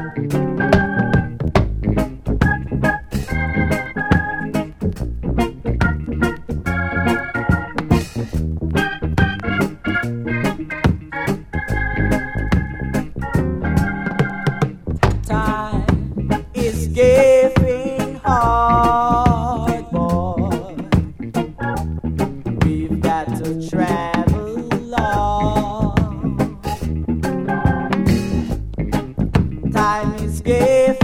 Getting hard, boy. We've got to travel long. Time is getting